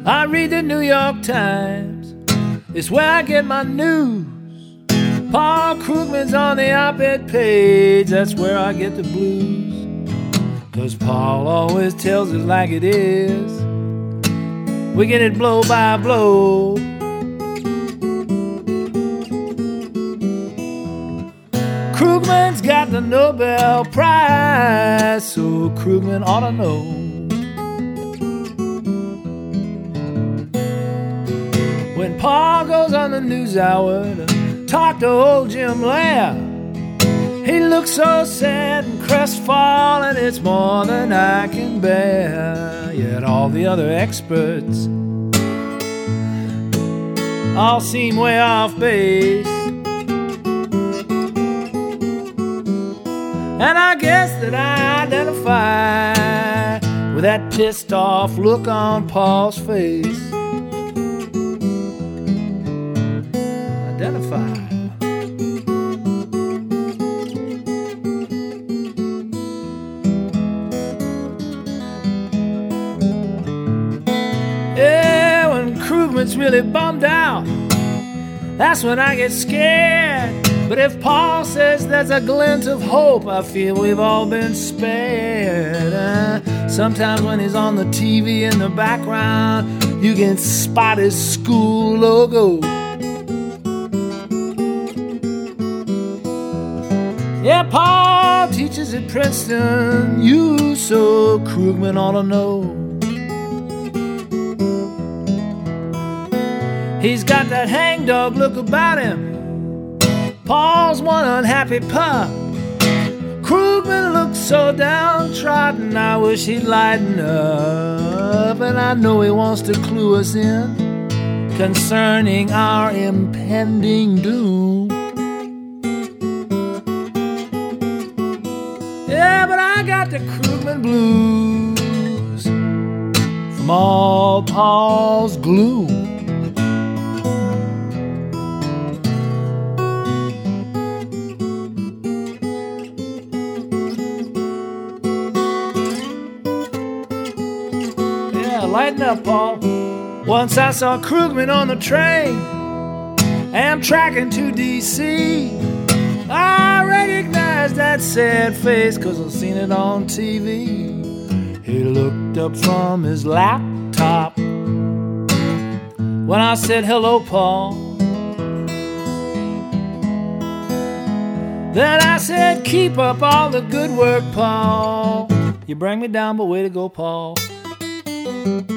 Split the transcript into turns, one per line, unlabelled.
I read the New York Times, it's where I get my news. Paul Krugman's on the op-ed page, that's where I get the blues. 'Cause Paul always tells it like it is. We get it blow by blow. Krugman's got the Nobel Prize, so Krugman ought to know. When Paul goes on the NewsHour to talk to old Jim Lair, he looks so sad and crestfallen, it's more than I can bear. Yet all the other experts all seem way off base. And I guess that I identify with that pissed off look on Paul's face. Identify. Yeah, when Krugman's really bummed out, that's when I get scared. But if Paul says there's a glint of hope, I feel we've all been spared. Sometimes when he's on the TV in the background, you can spot his school logo. Yeah, Paul teaches at Princeton, you so Krugman ought to know. He's got that hangdog look about him. Paul's one unhappy pup. Krugman looks so downtrodden, I wish he'd lighten up. And I know he wants to clue us in concerning our impending doom. Yeah, but I got the Krugman blues from all Paul's gloom. Lighten up, Paul. Once I saw Krugman on the train, Amtrak to D.C. I recognized that sad face 'cause I've seen it on TV. He looked up from his laptop when I said, hello, Paul. Then I said, keep up all the good work, Paul. You bring me down, but way to go, Paul.